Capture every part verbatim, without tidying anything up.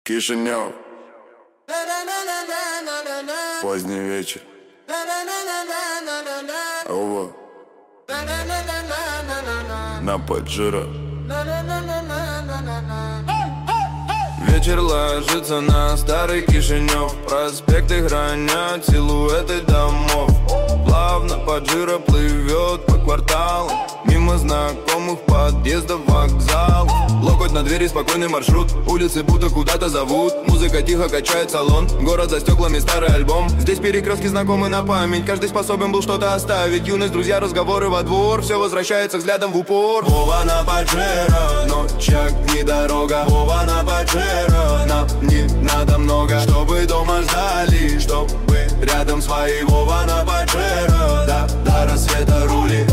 Кишинев. Поздний вечер. Ова. На Паджеро. Вечер ложится на старый Кишинев. Проспекты хранят силуэты домов. Плавно Паджеро плывет по кварталам, мимо знакомых подъездов, вокзал. Локоть на двери, спокойный маршрут. Улицы будто куда-то зовут. Музыка тихо качает салон. Город за стеклами, старый альбом. Здесь перекрестки знакомы на память. Каждый способен был что-то оставить. Юность, друзья, разговоры во двор. Все возвращается взглядом в упор. Вова на Паджеро, ночь, огни, дорога. Вова на Паджеро, нам не надо много, чтобы дома ждали, чтобы рядом свои. Вова на Паджеро, да, до рассвета рули.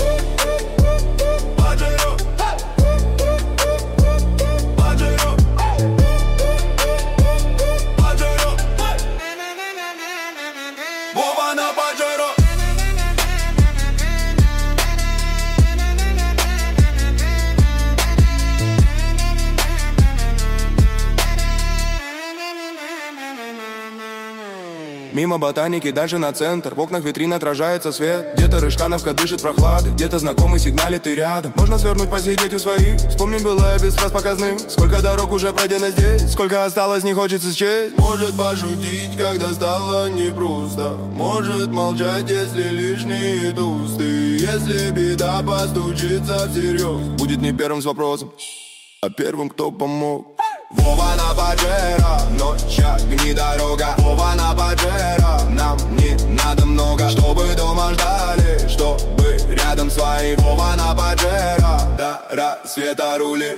Мимо ботаники, дальше на центр. В окнах витрин отражается свет. Где-то Рыжкановка дышит прохладой, где-то знакомый сигналит, ты рядом. Можно свернуть, посидеть у своих. Вспомни, было без фраз показным. Сколько дорог уже пройдено здесь, сколько осталось, не хочется счесть. Может пошутить, когда стало непросто. Может молчать, если лишние тусты. Если беда постучится всерьез, будет не первым с вопросом, а первым, кто помог. Вова на Паджеро, ночь, огни, дорога. Вова на Паджеро, нам не надо много, чтобы дома ждали, чтобы рядом свои. Вова на Паджеро, до рассвета рули.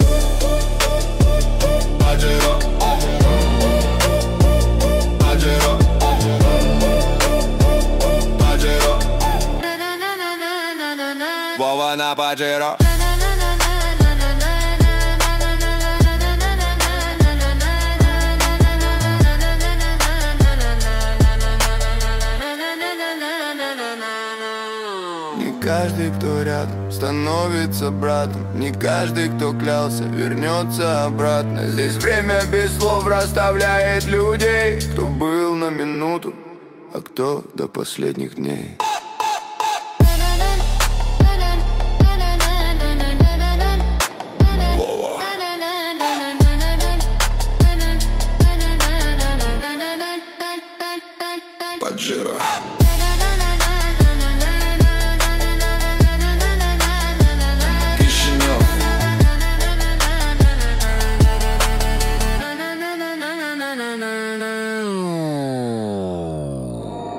Паджеро, Паджеро, Паджеро. Вова на Паджеро. Не каждый, кто рядом, становится братом. Не каждый, кто клялся, вернется обратно. Здесь время без слов расставляет людей. Кто был на минуту, а кто до последних дней. Паджеро. No.